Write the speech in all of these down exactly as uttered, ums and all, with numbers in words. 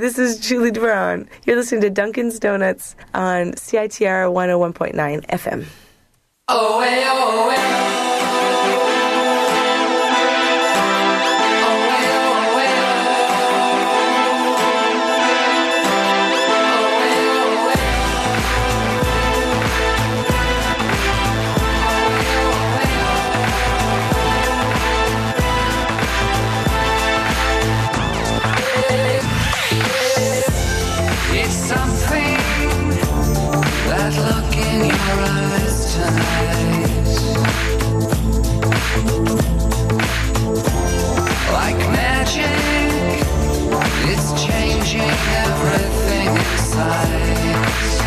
this is Julie Brown. You're listening to Dunkin's Donuts on C I T R one oh one point nine F M. Oh, hey, oh, hey. Look in your eyes tonight, like magic, it's changing everything inside.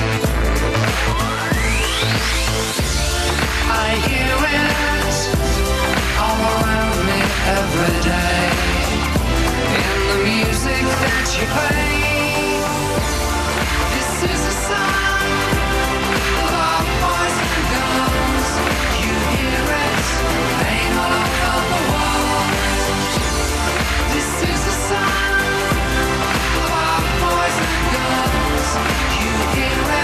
I hear it all around me every day, in the music that you play. This is a sign. You hear it.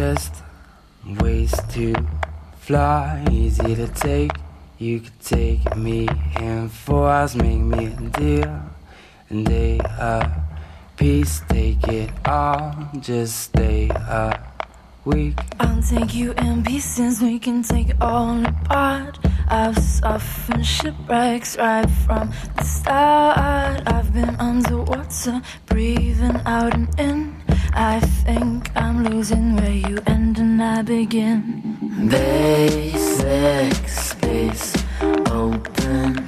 just ways to fly, easy to take. You could take me in four hours, make me a deal, and they a piece, take it all, just stay a week. I'll take you in pieces, we can take it all apart. I've suffered shipwrecks right from the start. I've been underwater, breathing out and in. I think I'm losing where you end and I begin. Basic space, open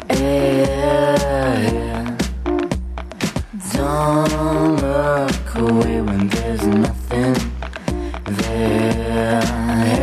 air. Don't look away when there's nothing there.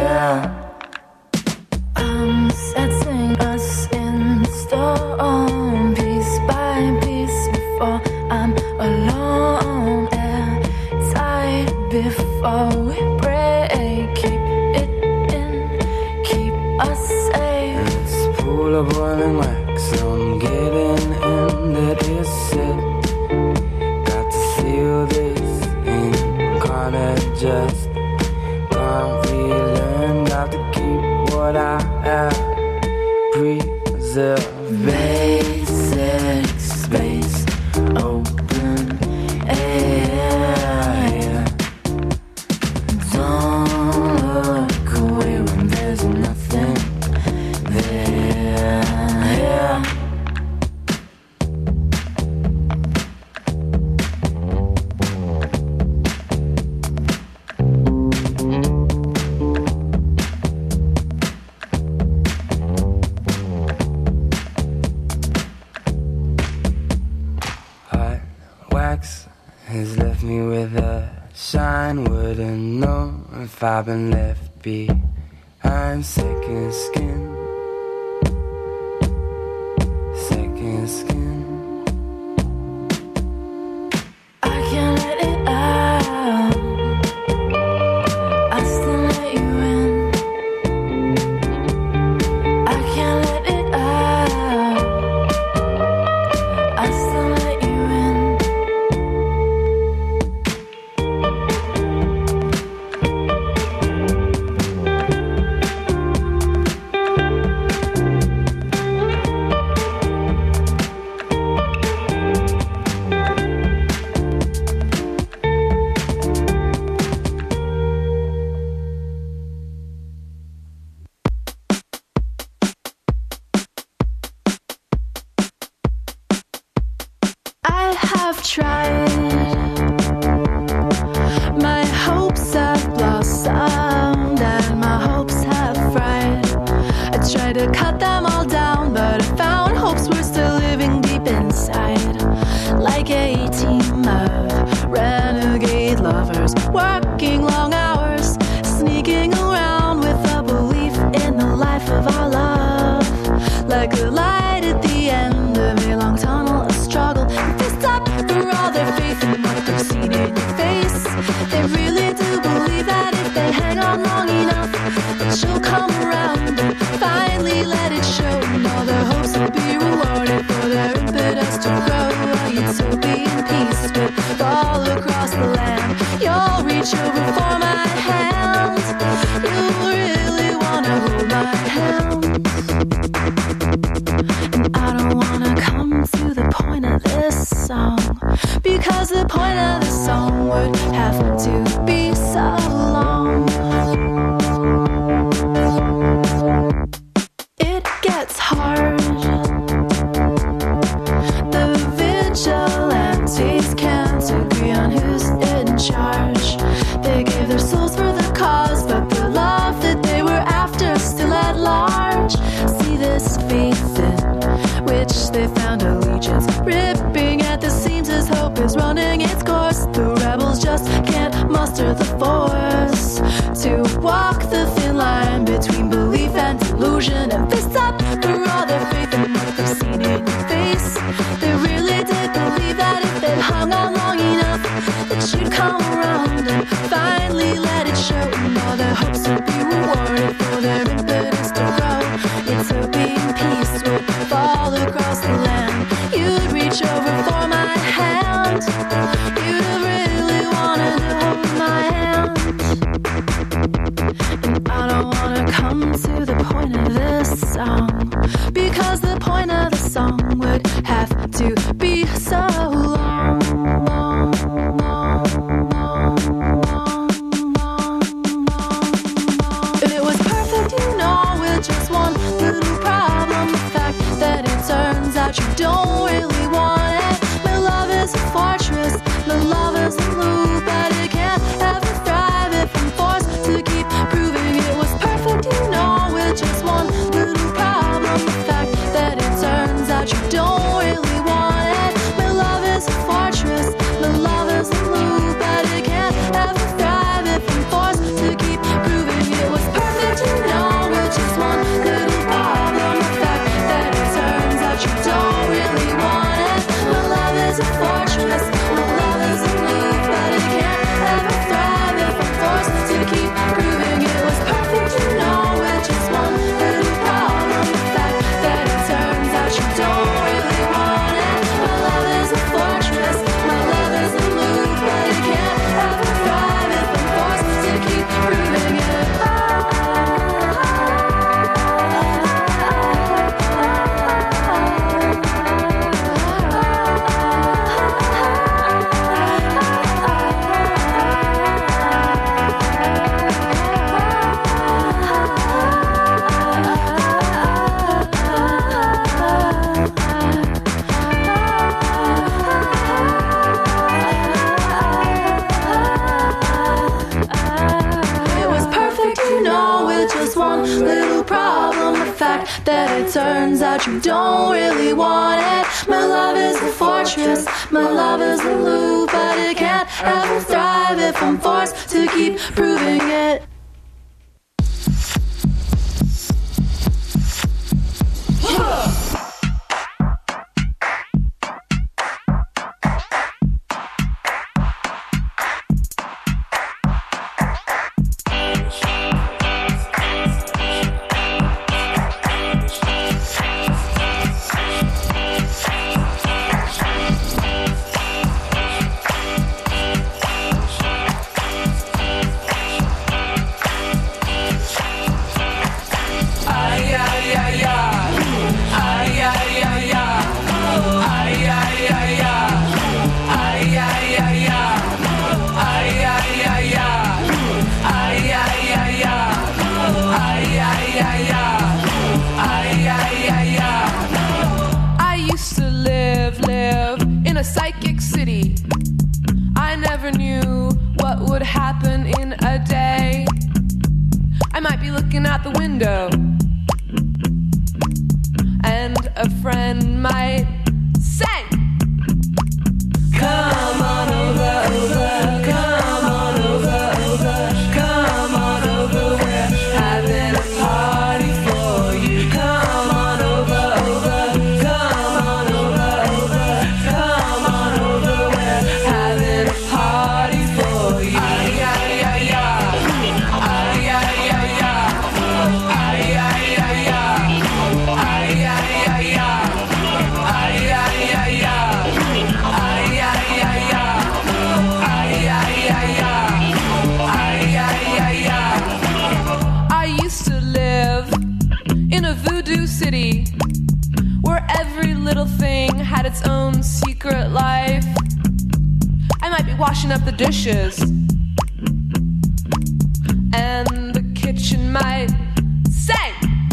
I'm setting us in stone, piece by piece, before I'm alone. Airtight before we break. Keep it in, keep us safe. It's a pool of boiling wax, so I'm getting in. Let it sit. Got to seal this in. Can't adjust, can't relearn. Got to keep what I have. Preserve. Basic space, open air. Don't look away when there's nothing there. Hot wax has left me with a shine. Wouldn't know if I've been left behind. Second skin, second skin. I can't let it out. I still let you in. I can't let it out. I still let you in. I have tried. My hopes have blossomed and my hopes have fried. I tried to cut them all down, but I found hopes were still living deep inside. Like a team of renegade lovers, working long hours, sneaking around with a belief in the life of our love. Like a light at the end of a long tunnel of struggle. If they stop for all their faith in what they've seen in your face, they really do believe that if they hang on long enough, that you'll come around and finally let it show. And all their hopes will be rewarded for their impetus to grow. A utopian peace will fall across the land. You'll reach over for my hand. You really wanna hold my hand. And I don't wanna come to the point of this song, because the point of the song would have to be so long. It gets hard. The vigilantes can't agree on who's in charge. They gave their souls for the cause, but the love that they were after is still at large. See this faith in which they found allegiance, ripping at the seams as hope is running its course. The rebels just can't muster the force to walk the thin line between belief and delusion. And they stop for all their faith in what they've seen in your face. They really did believe that if they'd hung on long enough, that you'd come around and finally let it show. And all their hopes would be rewarded for their impetus to grow. Utopian peace would fall across the land. You'd reach over for my hand. You'd have really wanted to hold my hand. song, because the point of the song would have to be so long, long, long, long, long, long, long. If it was perfect, you know, with just one little problem, the fact that it turns out you don't really want it. My love is a fortress, my love is a loop, but it can't ever thrive if I'm forced to keep proving it was perfect, you know, with just one little problem, the fact that it turns out you don't really want it. My love is a fortress, my love is a loop, but it can't ever thrive if I'm forced to keep proving it was perfect, you know, with just one little problem, the fact that it turns out you don't really want it. My love is a fortress, my love is a loop, but it can't ever thrive if I'm forced to keep proving it was perfect, you know, with just one little problem, the fact that it turns out you don't really want it. My love is a fortress, my love is a loop, but it can't ever thrive if I'm forced to keep proving it. It was perfect, you know, with just one little problem, the fact that it turns out you don't really want it. My love is a fortress, my love is a loop, but it can't ever thrive if I'm forced to keep proving it. I used to live, live in a psychic city. I never knew what would happen in a day. I might be looking out the window, and a friend might say, come on over, over, come on over, over, come on over, we're having a party for you. Come on over, over, come on over, over, come on over, we're having a party for you. Ay, ay, ay, ay, ay, ay, ay, ay, ay, ay, ay, ay, ay, ay, I used to live in a voodoo city where every little thing had its own secret life. I might be washing up the dishes, and the kitchen might say,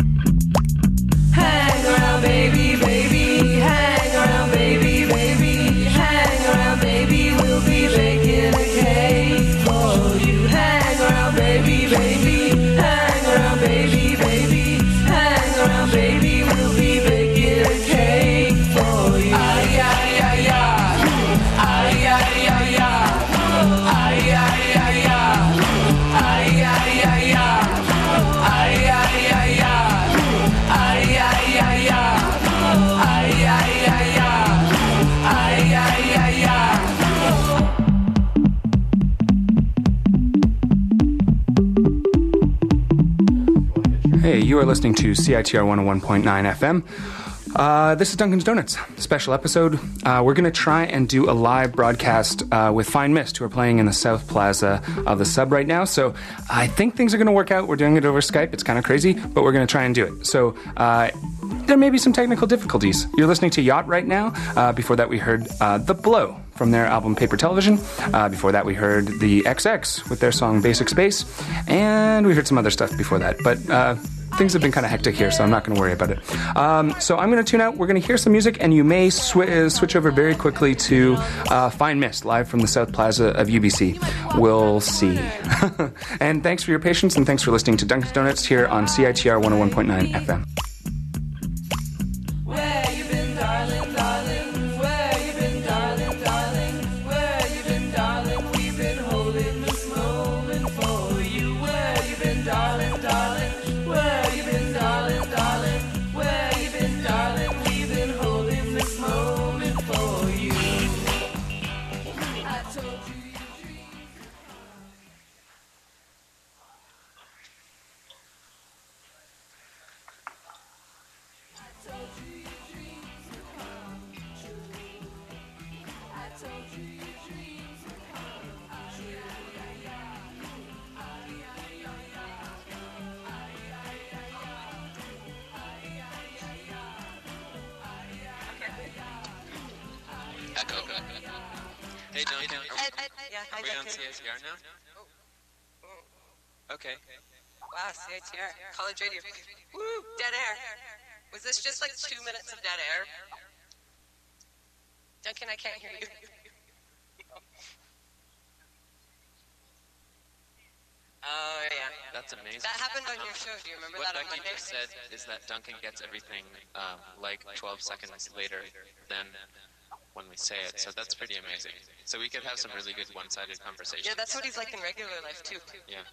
hang around, baby, baby, hang around, baby, baby, hang around, baby, we'll be baking a cake for you. Hang around, baby, baby, hang around, baby, baby, hang around, baby, we'll be baking a cake for you. Ay, ay, ay, ay, ay, ay, ay, ay, ay, ay, ay, ay, ay, ay, Hey, you are listening to C I T R one oh one point nine F M. Uh, this is Dunkin's Donuts, special episode. Uh, we're going to try and do a live broadcast uh, with Fine Mist, who are playing in the South Plaza of the Sub right now. So I think things are going to work out. We're doing it over Skype. It's kind of crazy, but we're going to try and do it. So uh, there may be some technical difficulties. You're listening to Yacht right now. Uh, before that, we heard uh, The Blow from their album Paper Television. Uh, before that, we heard the X X with their song Basic Space. And we heard some other stuff before that. But uh, things have been kind of hectic here, so I'm not going to worry about it. Um, so I'm going to tune out. We're going to hear some music, and you may sw- uh, switch over very quickly to uh, Fine Mist, live from the South Plaza of U B C. We'll see. And thanks for your patience, and thanks for listening to Dunkin's Donuts here on C I T R one oh one point nine F M. Where you been, darling, darling? Where you been, darling, darling? Where you been, darling? We've been holding this moment for you. Where you been, darling, darling? Where you been, darling, darling? Where you been, darling? We've been holding this moment for you. I told you your dreams. I told you your dreams would come true. I told you your dreams would come true. Echo. Hey, Duncan. Are I, I, yeah, I we on Duncan. C I T R now? Okay. Wow, C I T R. College radio. Woo! Dead air. Was this just like two minutes of dead air? Duncan, I can't hear you. Oh, yeah. That's amazing. That happened on your show. Do you remember What that on Becky Monday? just said is that Duncan gets everything um, like twelve seconds later than when we say it, so that's pretty amazing. So we could have some really good one-sided conversations. Yeah, that's what he's like in regular life, too. Yeah.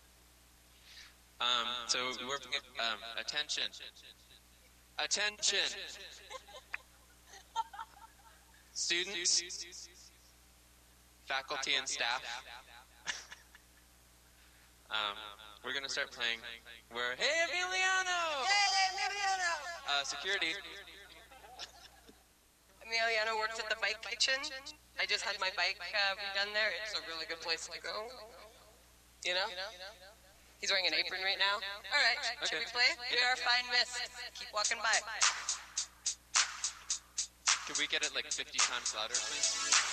Um, so we're, um, attention. Attention! Students, faculty and staff. um, we're gonna start playing. We're, hey Emiliano! Hey, Emiliano! Uh, security. Emiliano works at the bike kitchen. I just had my bike uh, redone there. It's a really good place to go. You know? He's wearing an apron right now. All right, should we play? We are Fine Mist. Keep walking by. Could we get it like fifty times louder, please?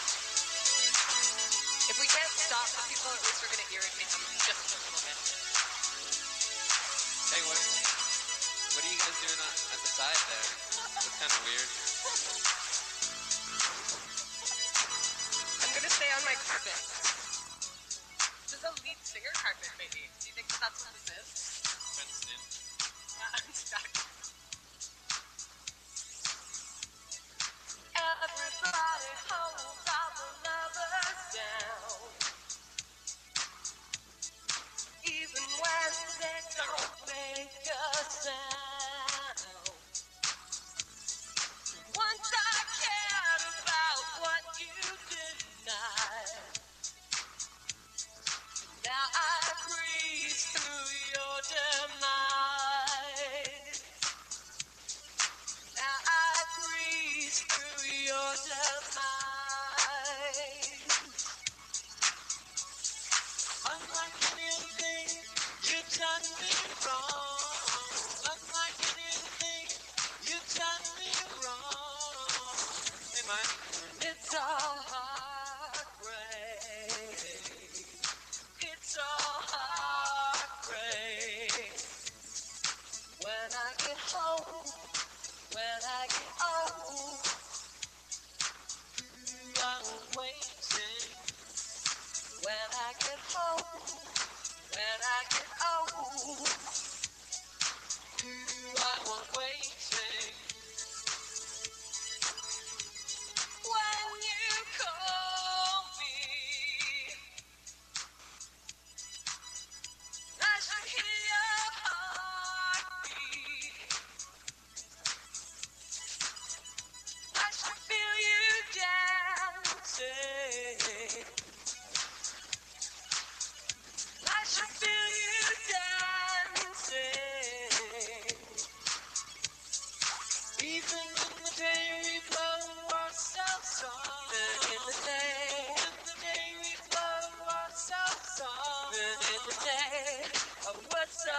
If we can't stop the people, at least we're going to irritate them just a little bit. Hey, what, what are you guys doing on, at the side there? That's kind of weird. I'm going to stay on my carpet. This is a lead singer carpet, maybe. Do you think that that's what this is? Fenced in. Uh, I'm stuck. Everybody holds all the lovers down, even when they don't make a sound. Once I cared about what you denied. Now I breeze through your demise. Now I breeze through your demise. Unlike anything, you done me wrong. Unlike anything, you done me wrong. Hey, Mike. It's all heartbreak. It's all heartbreak. When I get home, when I get home, I'm waiting. When I get home, when I get home, I was waiting. When you call me, I should hear your heartbeat. I should feel you dancing. I should feel you dancing.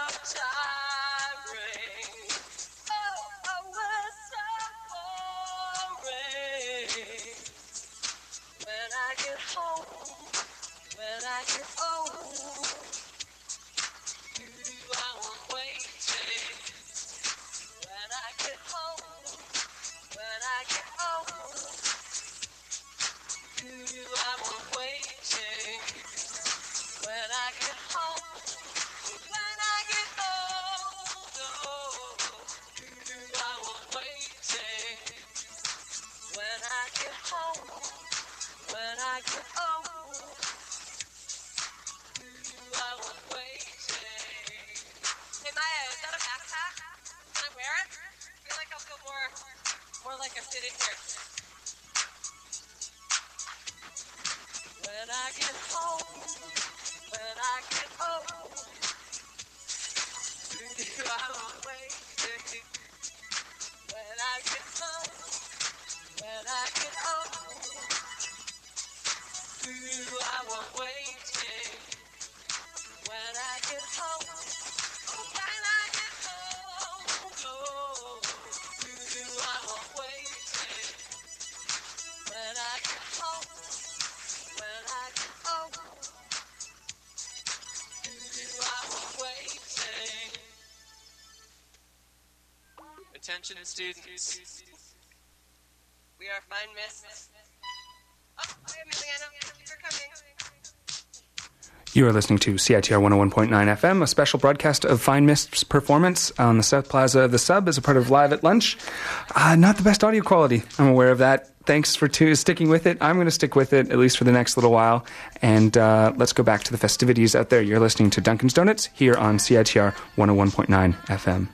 of time ring. Oh, oh, we're so boring. When I get home, when I get home, I won't wait. When I get home, when I get home, I won't wait. When I get home, when I get home, I won't wait. When I get home, when I get home, I won't wait. Hey Maya, is that a backpack? Can I wear it? I feel like I'll feel more, more like I fit in here. When I get home, when I get home, I won't wait. When I get home, when I get home, I won't wait. When I get home, when I get home, oh, I won't wait. When I get home, when I get home, I won't wait. Attention students. We are fine mists. Oh, hi, Emiliano. Thank you for coming. You are listening to C I T R one oh one point nine F M, a special broadcast of Fine Mist's performance on the South Plaza of the Sub as a part of Live at Lunch. Uh, not the best audio quality. I'm aware of that. Thanks for to sticking with it. I'm going to stick with it, at least for the next little while. And uh, let's go back to the festivities out there. You're listening to Dunkin's Donuts here on C I T R one oh one point nine F M.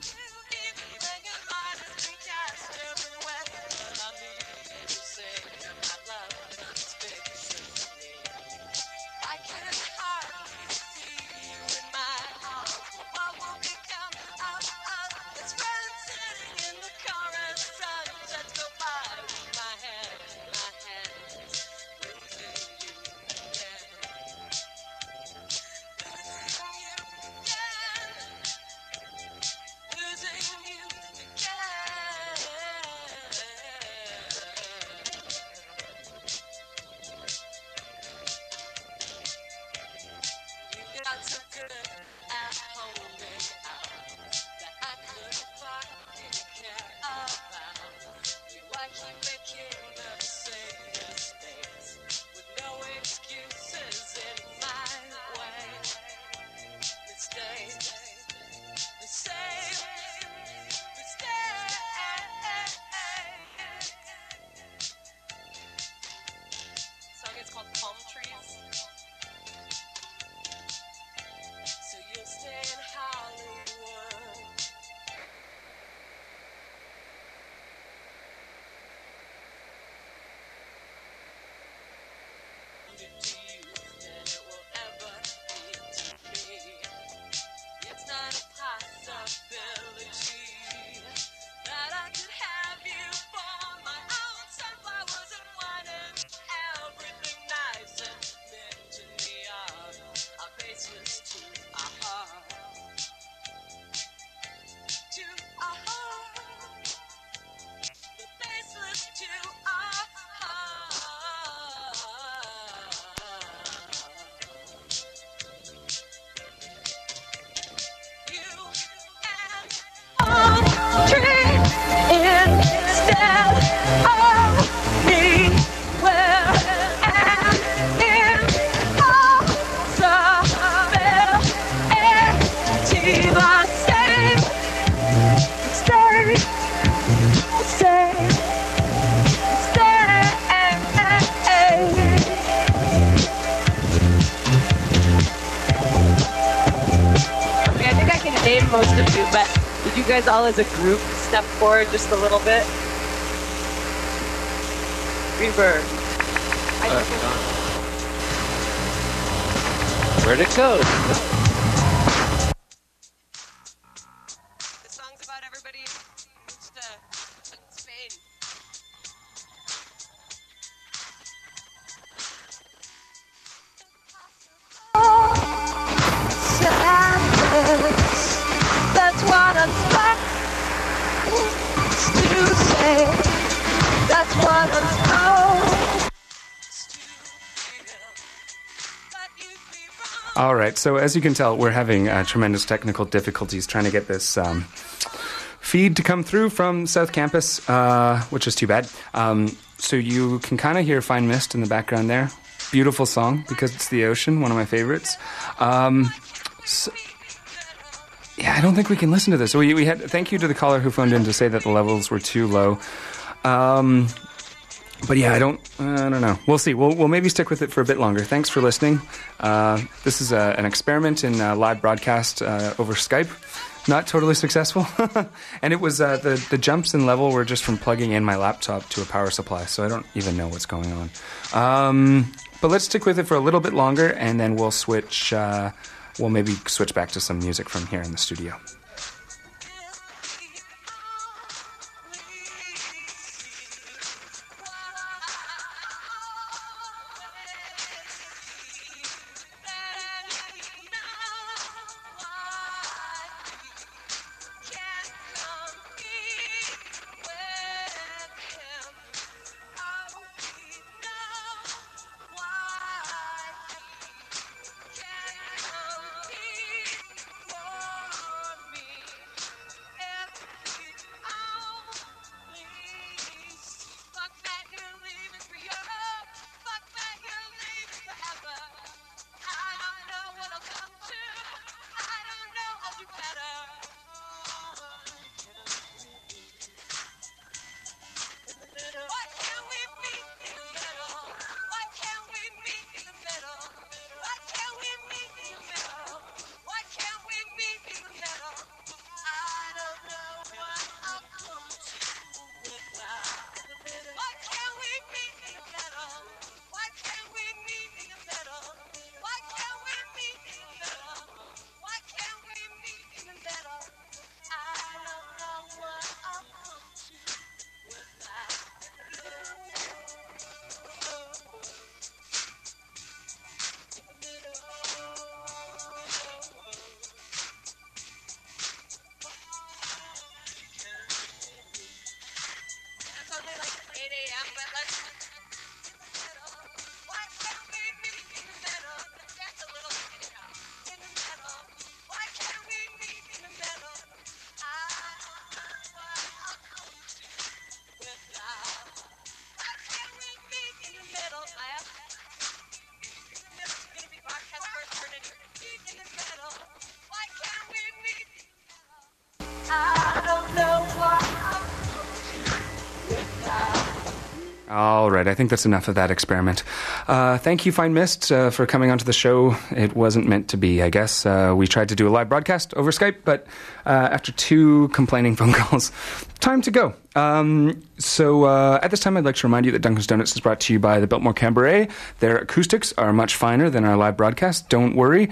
Most of you, but did you guys all as a group step forward just a little bit? Rebirth. Uh, where'd it go? The song's about everybody moves to Spain. Sadness. that's what I'm told. All right, so as you can tell, we're having uh, tremendous technical difficulties trying to get this um, feed to come through from South Campus, uh, which is too bad. Um, so you can kind of hear Fine Mist in the background there. Beautiful song, Because It's the Ocean, one of my favorites. Um, so, yeah, I don't think we can listen to this. So we, we had thank you to the caller who phoned in to say that the levels were too low. Um, but yeah, I don't, I don't know. We'll see. We'll we'll maybe stick with it for a bit longer. Thanks for listening. Uh, this is a, an experiment in uh, live broadcast uh, over Skype. Not totally successful. And it was uh, the the jumps in level were just from plugging in my laptop to a power supply. So I don't even know what's going on. Um, but let's stick with it for a little bit longer, and then we'll switch. Uh, we'll maybe switch back to some music from here in the studio. All right, I think that's enough of that experiment. Uh, thank you, Fine Mist, uh, for coming onto the show. It wasn't meant to be, I guess. Uh, we tried to do a live broadcast over Skype, but uh, after two complaining phone calls, time to go. Um, so uh, at this time, I'd like to remind you that Dunkin's Donuts is brought to you by the Biltmore Cabaret. Their acoustics are much finer than our live broadcast. Don't worry.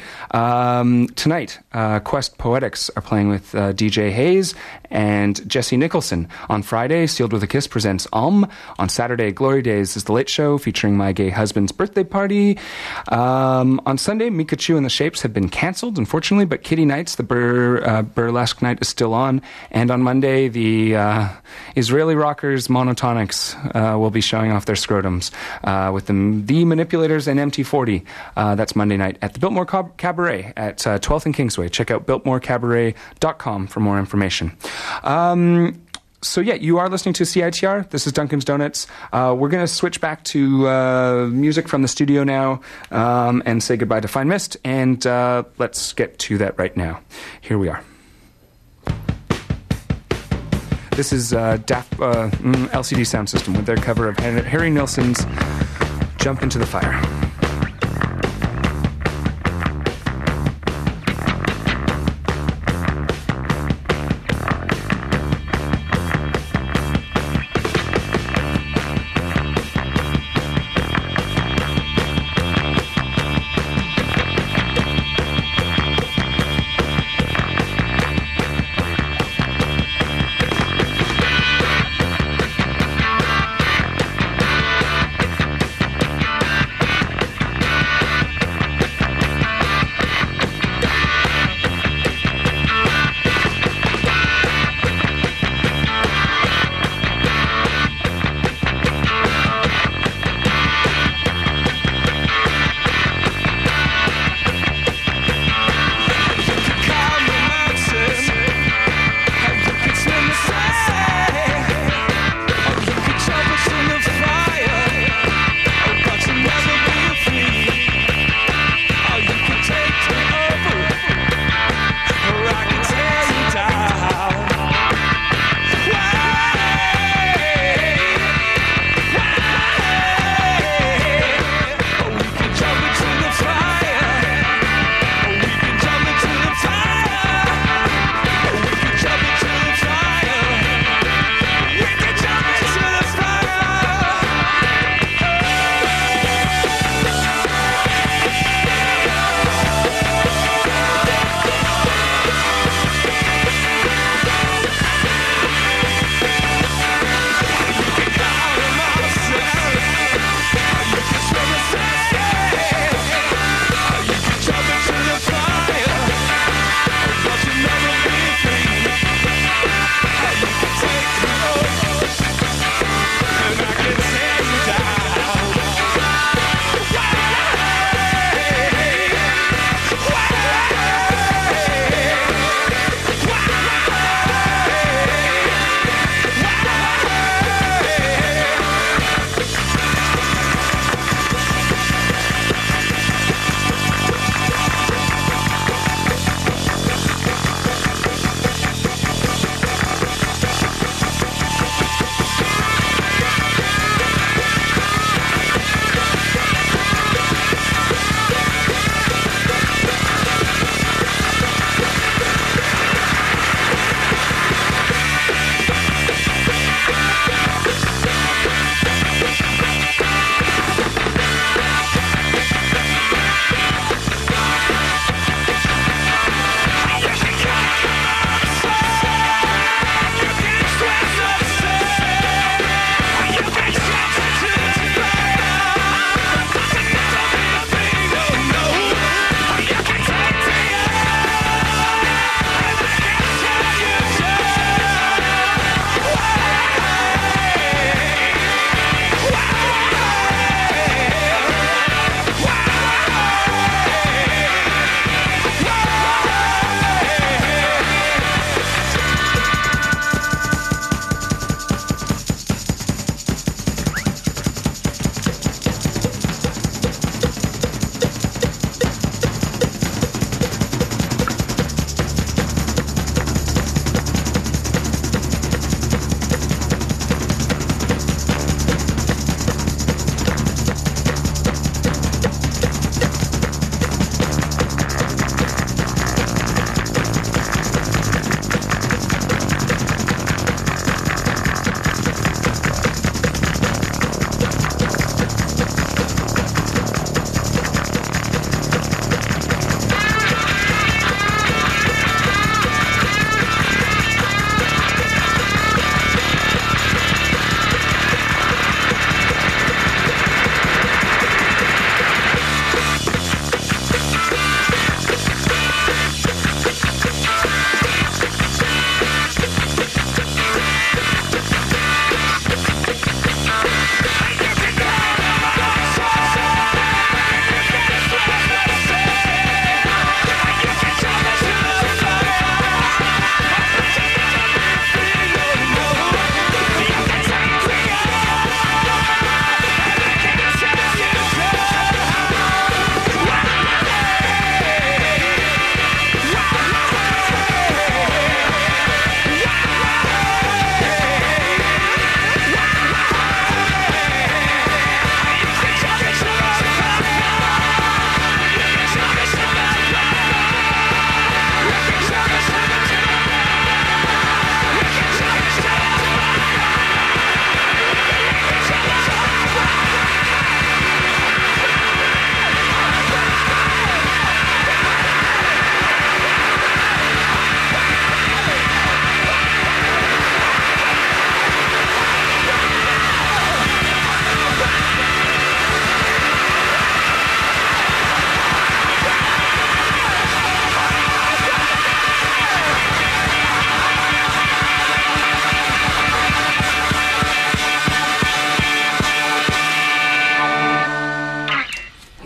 Um, tonight, uh, Quest Poetics are playing with uh, D J Hayes and Jesse Nicholson. On Friday, Sealed with a Kiss presents Alm. On Saturday, Glory Days is The Late Show featuring my gay husband's birthday party. Um, on Sunday, Mikachu and the Shapes have been cancelled, unfortunately, but Kitty Nights, the bur- uh, burlesque night, is still on. And on Monday, the uh, Israeli rockers Monotonics uh, will be showing off their scrotums uh, with the, the Manipulators and M T forty. Uh, that's Monday night at the Biltmore Cab- Cabaret at uh, twelfth and Kingsway. Check out biltmore cabaret dot com for more information. Um, so yeah, you are listening to C I T R. This is Dunkin's Donuts. Uh, we're going to switch back to uh, music from the studio now um, and say goodbye to Fine Mist. And uh, let's get to that right now. Here we are. This is uh, Daft, uh, L C D Sound System with their cover of Harry Nilsson's Jump Into the Fire.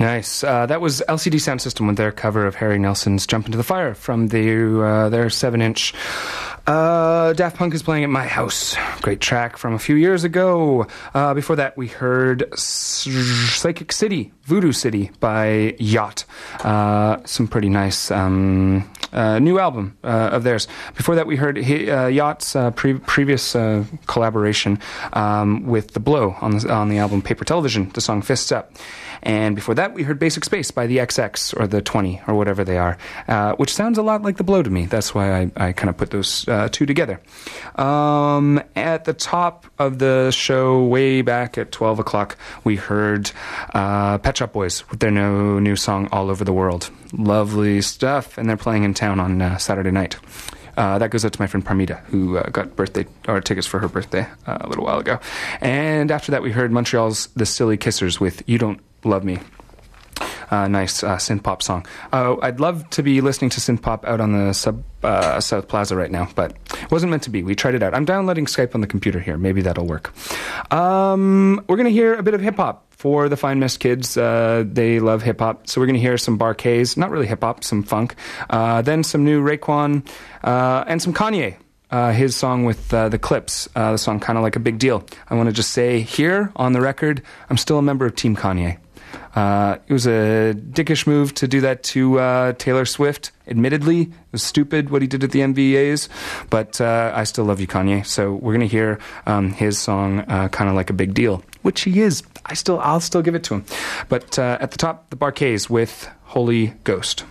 Nice. Uh, that was L C D Sound System with their cover of Harry Nelson's Jump Into the Fire from the, uh, their seven inch. Uh, Daft Punk is playing at My House. Great track from a few years ago. Uh, before that, we heard S- Psychic City, Voodoo City by Yacht. Uh, some pretty nice um, uh, new album uh, of theirs. Before that, we heard uh, Yacht's uh, pre- previous uh, collaboration um, with The Blow on the, on the album Paper Television, the song Fists Up. And before that, we heard Basic Space by the X X, or the twenty, or whatever they are, uh, which sounds a lot like The Blow to me. That's why I, I kind of put those uh, two together. Um, at the top of the show, way back at twelve o'clock, we heard uh, Pet Shop Boys with their new, new song, All Over the World. Lovely stuff, and they're playing in town on uh, Saturday night. Uh, that goes out to my friend Parmita, who uh, got birthday or tickets for her birthday uh, a little while ago. And after that, we heard Montreal's The Silly Kissers with You Don't Love Me. Uh, nice uh, synth pop song. Uh, I'd love to be listening to synth pop out on the sub uh, South Plaza right now, but it wasn't meant to be. We tried it out. I'm downloading Skype on the computer here. Maybe that'll work. Um, we're going to hear a bit of hip hop for the Fine Mist kids. Uh, they love hip hop, so we're going to hear some Bar-Kays, not really hip hop, some funk. Uh, then some new Raekwon uh, and some Kanye. Uh, his song with uh, the Clips, uh, the song Kinda Like a Big Deal. I want to just say here on the record, I'm still a member of Team Kanye. Uh, it was a dickish move to do that to uh, Taylor Swift. Admittedly, it was stupid what he did at the M V As, but uh, I still love you, Kanye. So we're gonna hear um, his song, uh, "Kinda Like a Big Deal," which he is. I still, I'll still give it to him. But uh, at the top, the Bar-Kays with "Holy Ghost."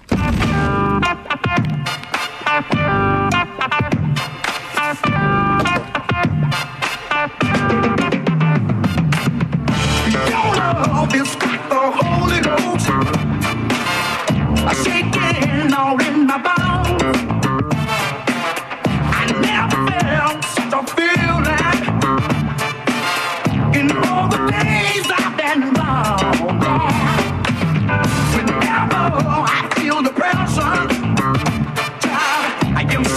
It's got the Holy Ghost shaking all in my bones. I never felt such a feeling in all the days I've been gone. Whenever I feel the pressure, child, I am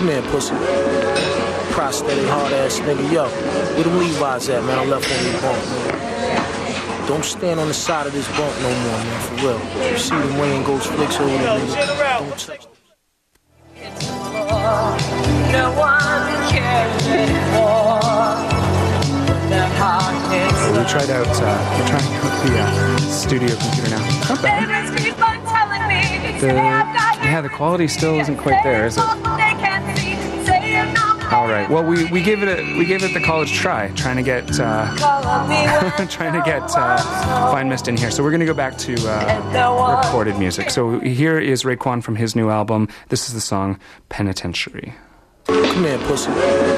Come here, pussy. Prosthetic hard ass nigga. Yo, where the Levi's at, man? I left one of your bunk, man. Don't stand on the side of this bunk no more, man, for real. You see the Wayne Ghost flicks over there, nigga. Don't touch them. No one cares anymore. So we tried out, uh, we're trying out the uh, studio computer now. Not bad. The, yeah, the quality still isn't quite there, is it? All right. Well, we, we gave it a we gave it the college try, trying to get uh, trying to get uh, Fine Mist in here. So we're gonna go back to uh, recorded music. So here is Raekwon from his new album. This is the song Penitentiary. Come here, pussy.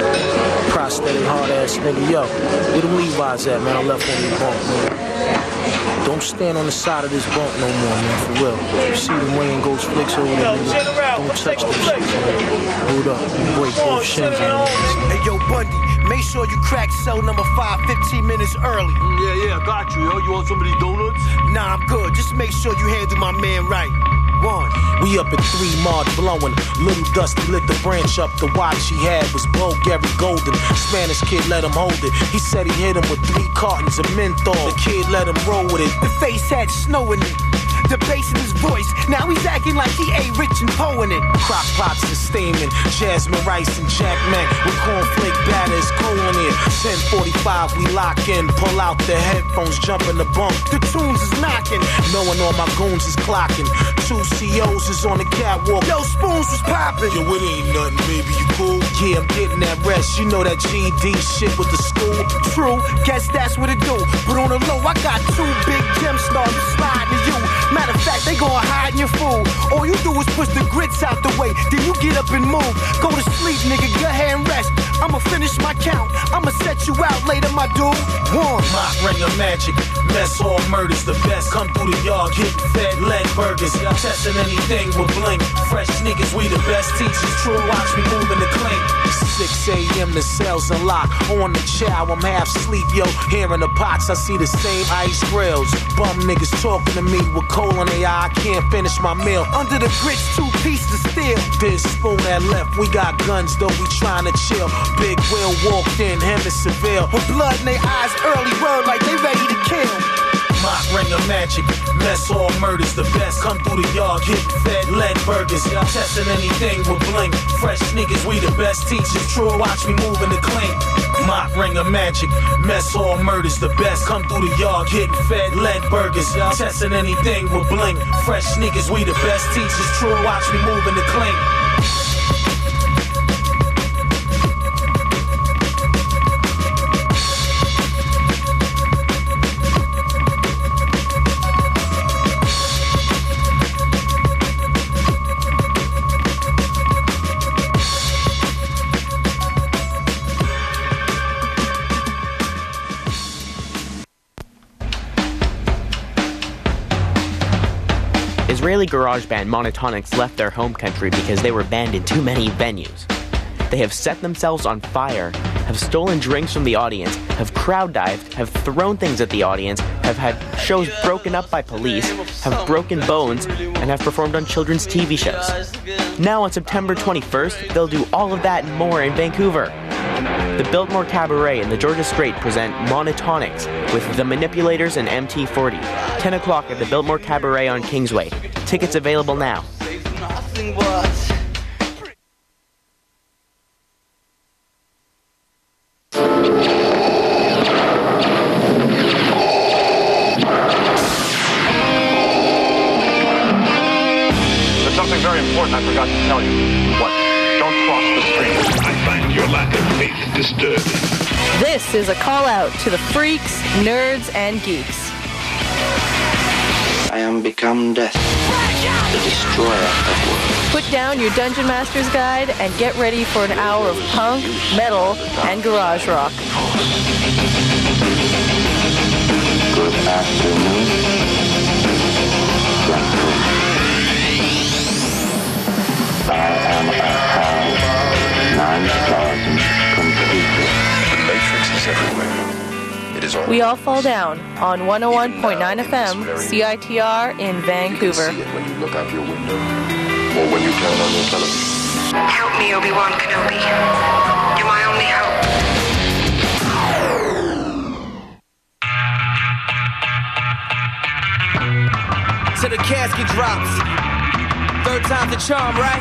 Prosthetic hard ass nigga. Yo, where the Levi's at, man? I left one of your bunk, man. Don't stand on the side of this bunk no more, man, for real. You see the Wayne Ghost flicks over there, nigga. Don't touch them shit, man. Hold up, you break both shins on this. Hey, yo, Bundy, make sure you crack cell number five fifteen minutes early. Mm, yeah, yeah, got you, yo. You want some of these donuts? Nah, I'm good. Just make sure you handle my man right. One. We up at three March blowing. Little Dusty lit the branch up. The watch he had was Bo Gary Golden. Spanish kid let him hold it. He said he hit him with three cartons of menthol. The kid let him roll with it. The face had snow in it. The bass in his voice. Now he's acting like he ain't rich and Poe in it. Crock pots and steaming. Jasmine rice and Jack Mac with cornflake batter is cool in it. ten forty-five we lock in. Pull out the headphones, jump in the bunk. The tunes is knocking. Knowing all my goons is clocking. Two C Os is on the catwalk. Yo, Spoons was popping. Yo, it ain't nothing, baby. You cool? Yeah, I'm getting that rest. You know that G E D shit with the school. True, guess that's what it do. But on the low, I got two big gem stars sliding to you. Matter of fact, they gon' hide in your food. All you do is push the grits out the way. Then you get up and move. Go to sleep, nigga. Go ahead and rest. I'ma finish my count. I'ma set you out later, my dude. One. Mock ring of magic. Mess all murders the best. Come through the yard, getting fed lead burgers. Testing anything with bling. Fresh niggas, we the best teachers. True, watch me moving the clink. six a.m. the cells unlocked. On the chow, I'm half asleep, yo. Here in the pots, I see the same ice grills. Bum niggas talking to me with coal in their eye. I can't finish my meal. Under the grits, two pieces of steel. This spoon that left, we got guns, though we trying to chill. Big Will walked in, him and Seville. With blood in their eyes, early word like they ready to kill. Mock ring of magic, mess all murders the best. Come through the yard, getting fed lead burgers. Testing anything with bling. Fresh niggas, we the best teachers. True, watch me moving the clink. Mock ring of magic, mess all murders the best. Come through the yard, getting fed lead burgers. Testing anything with bling. Fresh niggas, we the best teachers. True, watch me moving the clink. Israeli garage band Monotonics left their home country because they were banned in too many venues. They have set themselves on fire, have stolen drinks from the audience, have crowd dived, have thrown things at the audience, have had shows broken up by police, have broken bones, and have performed on children's T V shows. Now on September twenty-first, they'll do all of that and more in Vancouver. The Biltmore Cabaret and the Georgia Strait present Monotonics with The Manipulators and M T forty. ten o'clock at the Biltmore Cabaret on Kingsway. Tickets available now. There's something very important I forgot to tell you. What? Don't cross the street. I find your lack of faith disturbing. This is a call out to the freaks, nerds, and geeks. I am become death, the destroyer of worlds. Put down your Dungeon Master's Guide and get ready for an hour of punk, metal, and garage rock. Good afternoon. I am a high nine thousand computer. The Matrix is everywhere. It is all. We all fall down on one oh one point nine F M C I T R in Vancouver. You can see it when you look out your window or when you turn on your television. me, Obi-Wan Kenobi. You're my only hope. Till the casket drops. Third time's the charm, right?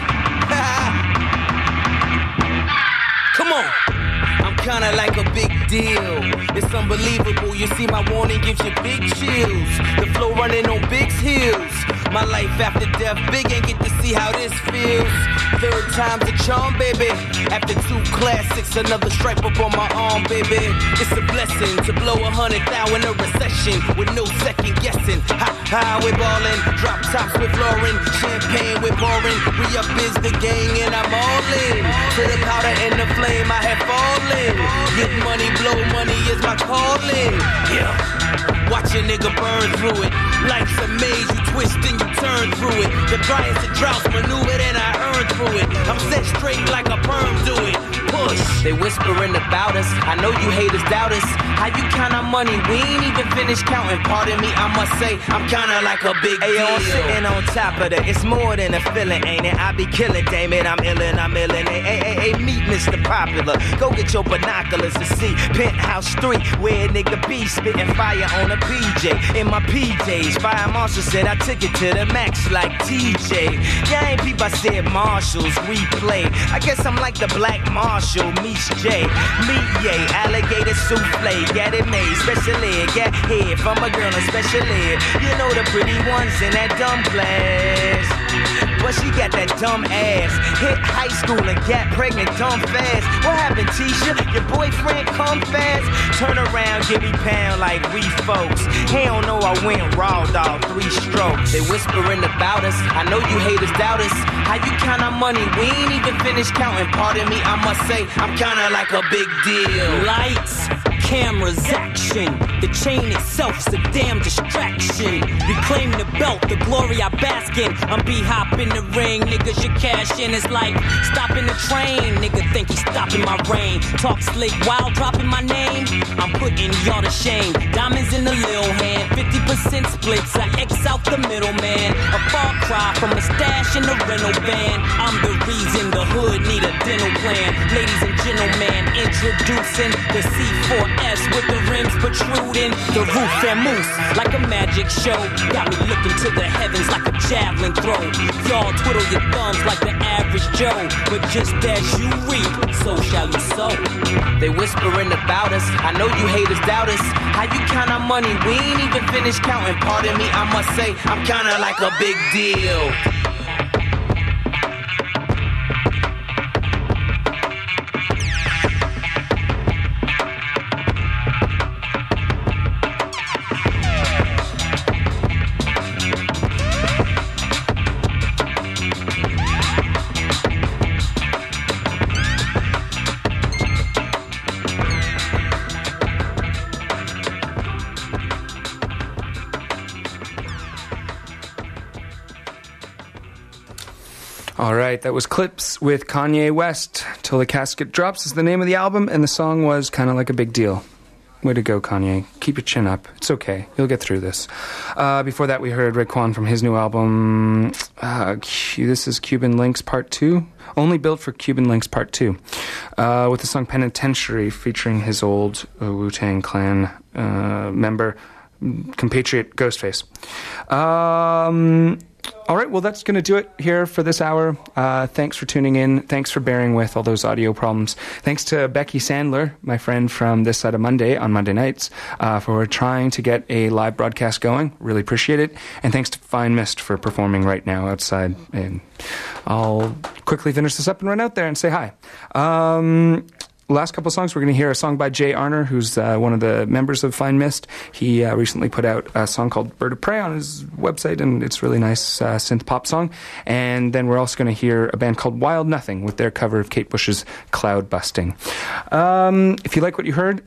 Come on. I'm kinda like a big deal. It's unbelievable. You see my warning gives you big chills. The flow running on Big's heels. My life after death, Big ain't get to see how this feels. Third time's the charm, baby. After two classics, another stripe up on my arm, baby. It's a blessing to blow a hundred thou in a recession with no second guessing. Ha ha, we're ballin'. Drop tops with Lauren, champagne with pouring. We up is the gang and I'm all in. To the powder and the flame, I have fallen. Get money, blow money is my calling. Yeah. Watch a nigga burn through it. Life's a maze, you twist and you turn through it. The driest of droughts maneuver and I earn through it. I'm set straight like a perm do it. Push. They whispering about us. I know you haters doubt us. How you count our money? We ain't even finished counting. Pardon me, I must say I'm kinda like a big deal. Ayo, I'm sitting on top of that. It's more than a feeling, ain't it? I be killing, damn it. I'm illin', I'm illin'. Hey, hey, hey, hey, meet Mister Popular. Go get your binoculars to see Penthouse three, where a nigga be spitting fire on a P J. In my P Js, Fire Marshal said I took it to the max like T J. Yeah, ain't people said Marshalls replay. I guess I'm like the Black Marshal, Meech J. Meat yay, alligator souffle, get it made, special ed, get head from a girl in special ed. You know the pretty ones in that dumb class. But she got that dumb ass. Hit high school and got pregnant dumb fast. What happened, Tisha? Your boyfriend come fast? Turn around, give me pound like we folks. Hell no, I went raw dog, three strokes. They whispering about us. I know you haters doubt us. How you count our money? We ain't even finished counting. Pardon me, I must say I'm kinda like a big deal. Lights, cameras, action. The chain itself's a damn distraction. Reclaim the belt, the glory I bask in. I'm B-hop in the ring, niggas should cash in. It's like stopping the train. Nigga think he's stopping my reign. Talk slick while dropping my name. I'm putting y'all to shame. Diamonds in the lil hand, fifty percent splits. I X out the middleman. A far cry from a stash in the rental van. I'm the reason the hood need a dental plan. Ladies and gentlemen, introducing the C four S with the rims protruding. The roof and moose like a magic show. Got me looking to the heavens like a javelin throw. Y'all twiddle your thumbs like the average Joe. But just as you reap, so shall you sow. They whispering about us. I know you haters doubt us. How you count our money? We ain't even finished counting. Pardon me, I must say I'm kinda like a big deal. All right, that was Clips with Kanye West. Till the Casket Drops is the name of the album, and the song was Kinda Like a Big Deal. Way to go, Kanye. Keep your chin up. It's okay. You'll get through this. Uh, before that, we heard Raekwon from his new album. Uh, this is Cuban Links Part two. Only built for Cuban Links Part two. Uh, with the song Penitentiary featuring his old uh, Wu-Tang Clan uh, member, compatriot Ghostface. Um... All right, well, that's going to do it here for this hour. Uh, thanks for tuning in. Thanks for bearing with all those audio problems. Thanks to Becky Sandler, my friend from This Side of Monday on Monday nights, uh, for trying to get a live broadcast going. Really appreciate it. And thanks to Fine Mist for performing right now outside. And I'll quickly finish this up and run out there and say hi. Um... Last couple of songs, we're going to hear a song by Jay Arner, who's uh, one of the members of Fine Mist. He uh, recently put out a song called Bird of Prey on his website, and it's a really nice uh, synth pop song. And then we're also going to hear a band called Wild Nothing with their cover of Kate Bush's Cloud Busting. Um, if you like what you heard,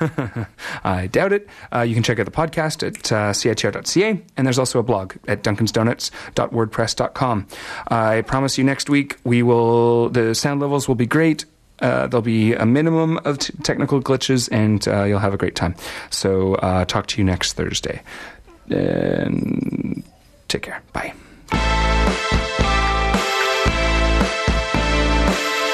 I doubt it, uh, you can check out the podcast at uh, C I T R dot C A, and there's also a blog at duncans donuts dot wordpress dot com. I promise you next week we will the sound levels will be great. Uh, there'll be a minimum of t- technical glitches, and uh, you'll have a great time. So uh, talk to you next Thursday. And take care. Bye.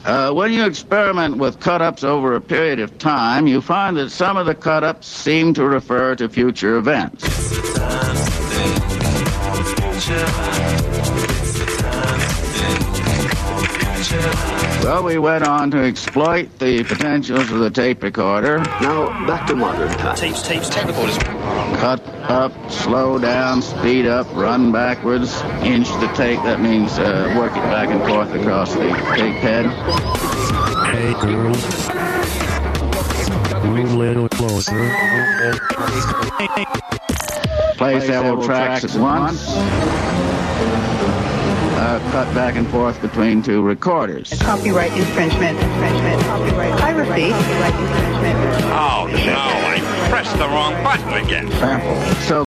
Uh, when you experiment with cut-ups over a period of time, you find that some of the cut-ups seem to refer to future events. Well, we went on to exploit the potentials of the tape recorder. Now, back to modern times. Tapes, tapes, tape recorders. Cut up, slow down, speed up, run backwards, inch the tape. That means uh, work it back and forth across the tape head. Hey, girls. Move a little closer. Play several tracks at once. Uh, cut back and forth between two recorders. Copyright infringement, infringement, copyright piracy, copyright infringement. Oh, no, I pressed the wrong button again. Sample. So